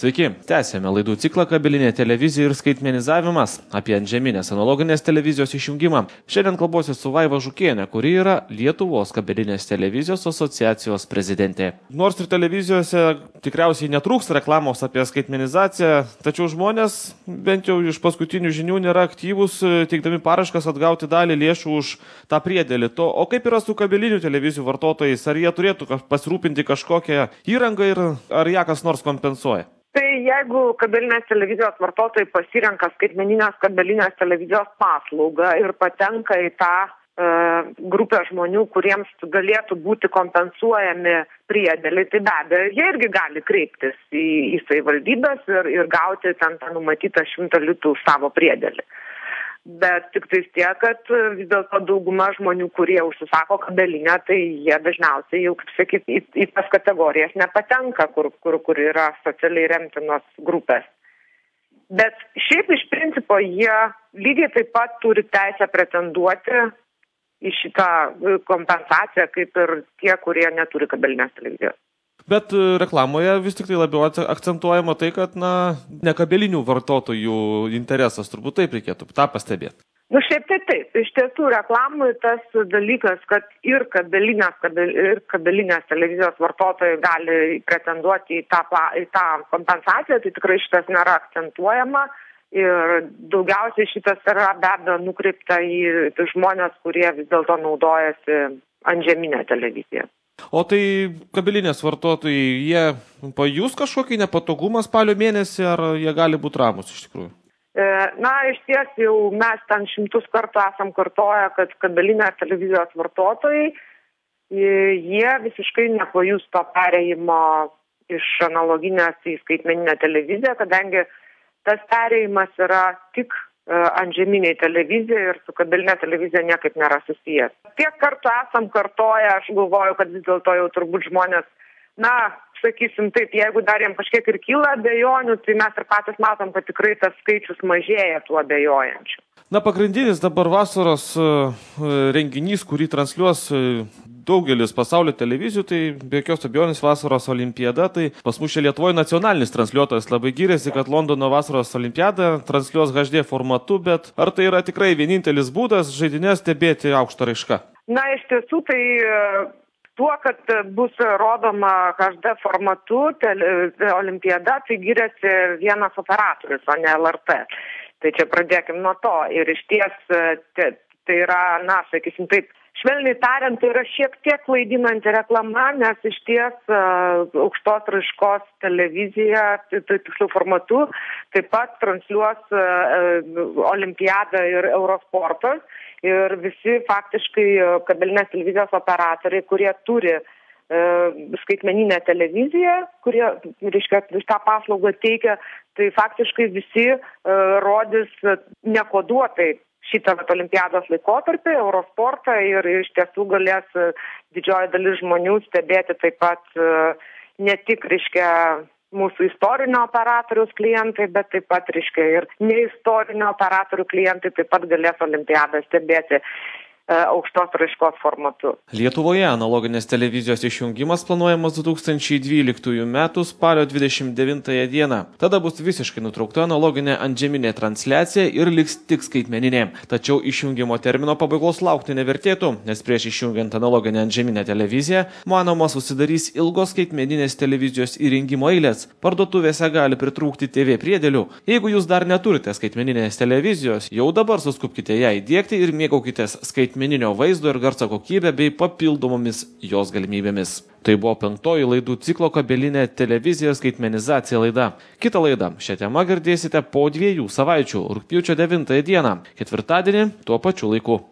Sveiki, tęsėme laidų ciklą kabelinė televizija ir skaitmenizavimas apie antžeminės analoginės televizijos išjungimą. Šiandien kalbuosi su Vaiva Žukienė, kuri yra Lietuvos kabelinės televizijos asociacijos prezidentė. Nors ir televizijose tikriausiai netrūks reklamos apie skaitmenizaciją, tačiau žmonės, bent jau iš paskutinių žinių, nėra aktyvūs, teikdami paraškas atgauti dalį lėšų už tą priedėlį. O kaip yra su kabelinių televizijų vartotojais? Ar jie turėtų pasirūpinti kažkokią įrangą ir ar ją kas nors kompensuoja? Tai jeigu kabelinės televizijos vartotojai pasirenka skaitmeninės kabelinės televizijos paslaugą ir patenka į tą grupę žmonių, kuriems galėtų būti kompensuojami priedėliai, tai be abejo, jie irgi gali kreiptis į savivaldybės ir gauti ten tą numatytą 100 litų už savo priedėlį. Bet tik tais tiek, kad vis dėlto dauguma žmonių, kurie užsisako kabelinę, tai jie dažniausiai jau, kaip sakyti, į tas kategorijas nepatenka, kur yra socialiai remtinos grupės. Bet šiaip iš principo jie lygiai taip pat turi teisę pretenduoti į šitą kompensaciją, kaip ir tie, kurie neturi kabelinės televizijos. Bet reklamoje vis tik tai labiau akcentuojama tai, kad ne kabelinių vartotojų interesas, turbūt taip reikėtų tą pastebėti. Šiaip tai taip. Iš tiesų reklamui tas dalykas, kad ir kabelinės televizijos vartotojai gali pretenduoti į tą kompensaciją, tai tikrai šitas nėra akcentuojama. Ir daugiausiai šitas yra be abejo nukreipta į žmonės, kurie vis dėlto naudojasi antžeminę televiziją. O tai kabelinės vartotojai, jie pajus kažkokį nepatogumą spalio mėnesį, ar jie gali būti ramus iš tikrųjų? Iš ties jau mes ten 100 kartų esam kartoję, kad kabelinės televizijos vartotojai, jie visiškai nepajus to perėjimo iš analoginės į skaitmeninę televiziją, kadangi tas perėjimas yra tik antžeminiai televizija ir su kabelinė televizija niekaip nėra susijęs. Tiek kartų esam kartoję, aš galvoju, kad vis dėlto jau turbūt žmonės, sakysim taip, jeigu dar jiems kažkiek ir kyla abejonių, tai mes ir patys matom, kad tikrai tas skaičius mažėja tų abejojančių. Pagrindinis dabar vasaros renginys, kurį transliuos daugelis pasaulio televizijų, tai be jokios abejonės vasaros olimpiada, tai pas mus čia Lietuvoje nacionalinis transliuotojas labai gyrėsi, kad Londono vasaros olimpiadą transliuos HD formatu, bet ar tai yra tikrai vienintelis būdas žaidynės stebėti aukštą raišką? Iš tiesų tai tuo, kad bus rodoma HD formatu olimpiada, tai gyrėsi vienas operatorius, o ne LRT. Tai čia pradėkim nuo to. Ir iš ties tai yra, sakysim taip, švelniai tariant, tai yra šiek tiek klaidinanti reklama, nes iš ties aukštos raiškos televizija, tiksliau formatu, taip pat transliuos olimpiadą ir Eurosportas. Ir visi faktiškai kabelinės televizijos operatoriai, kurie turi skaitmeninę televiziją, kurie, tą paslaugą teikia, tai faktiškai visi rodys nekoduotai šitą olimpiados laikotarpį, Eurosportą ir iš tiesų galės didžioji dalis žmonių stebėti taip pat ne tik, mūsų istorinio operatoriaus klientai, bet taip pat, ir neistorinio operatorių klientai taip pat galės olimpiadą stebėti aukštos raiškos formatu. Lietuvoje analoginės televizijos išjungimas planuojamas 2012 m. spalio 29 d. Tada bus visiškai nutraukta analoginė antžeminė transliacija ir liks tik skaitmeninė. Tačiau išjungimo termino pabaigos laukti nevertėtų, nes prieš išjungiant analoginę antžeminę televiziją, manoma, susidarys ilgos skaitmeninės televizijos įrengimo eilės. Parduotuvėse gali pritrūkti TV priedėlių. Jeigu jūs dar neturite skaitmeninės televizijos, jau dabar suskubkite ją įdiegti ir mėgaukitės skaitmeninio vaizdo ir garso kokybę bei papildomomis jos galimybėmis. Tai buvo 5 laidų ciklo kabelinė televizija ir skaitmenizacija laida. Kita laida šią temą girdėsite po 2 savaičių, rugpjūčio 9 d. ketvirtadienį tuo pačiu laiku.